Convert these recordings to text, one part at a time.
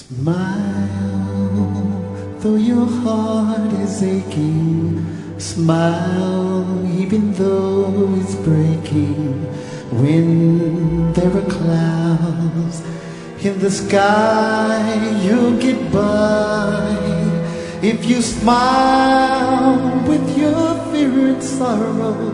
Smile, though your heart is aching. Smile, even though it's breaking. When there are clouds in the sky, you'll get by. If you smile with your fear and sorrow,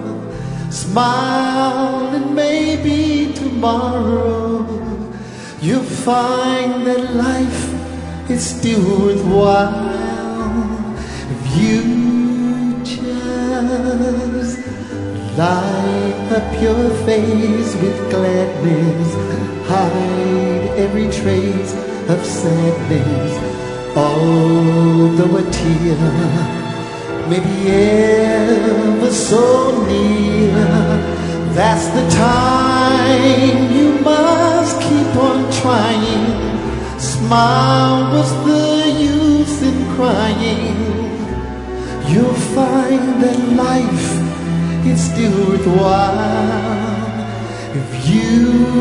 smile and maybe tomorrow you'll find that life is still worthwhile. If you just light up your face with gladness, hide every trace of sadness. Although a tear may be ever so near, that's the time you must keep on trying. Smile, what's the use in crying? You'll find that life is still worthwhile if you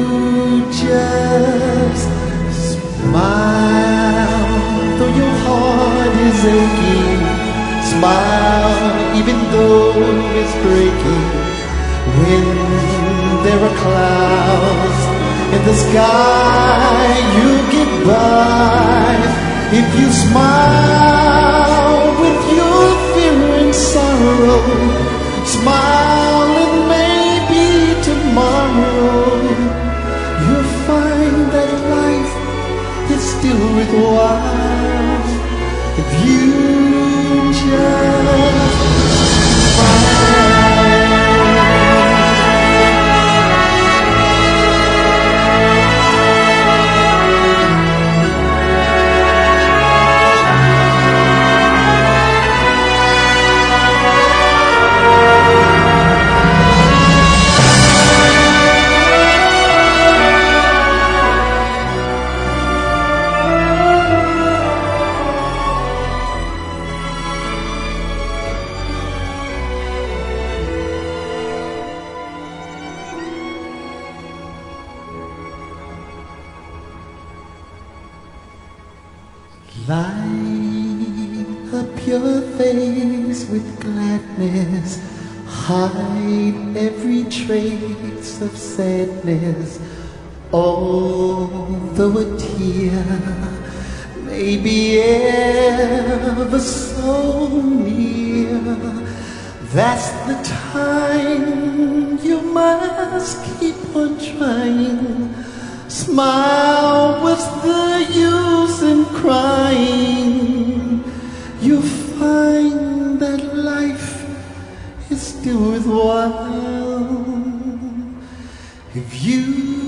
just smile. Though your heart is aching, smile even though it's breaking. When there are clouds in the sky, you get by. If you smile with your fear and sorrow, smile and maybe tomorrow you'll find that life is still worthwhile if you just light up your face with gladness, hide every trace of sadness. Although a tear may be ever so near, that's the time you must keep on trying. Smile, what's the use in crying? You'll find that life is still worthwhile if you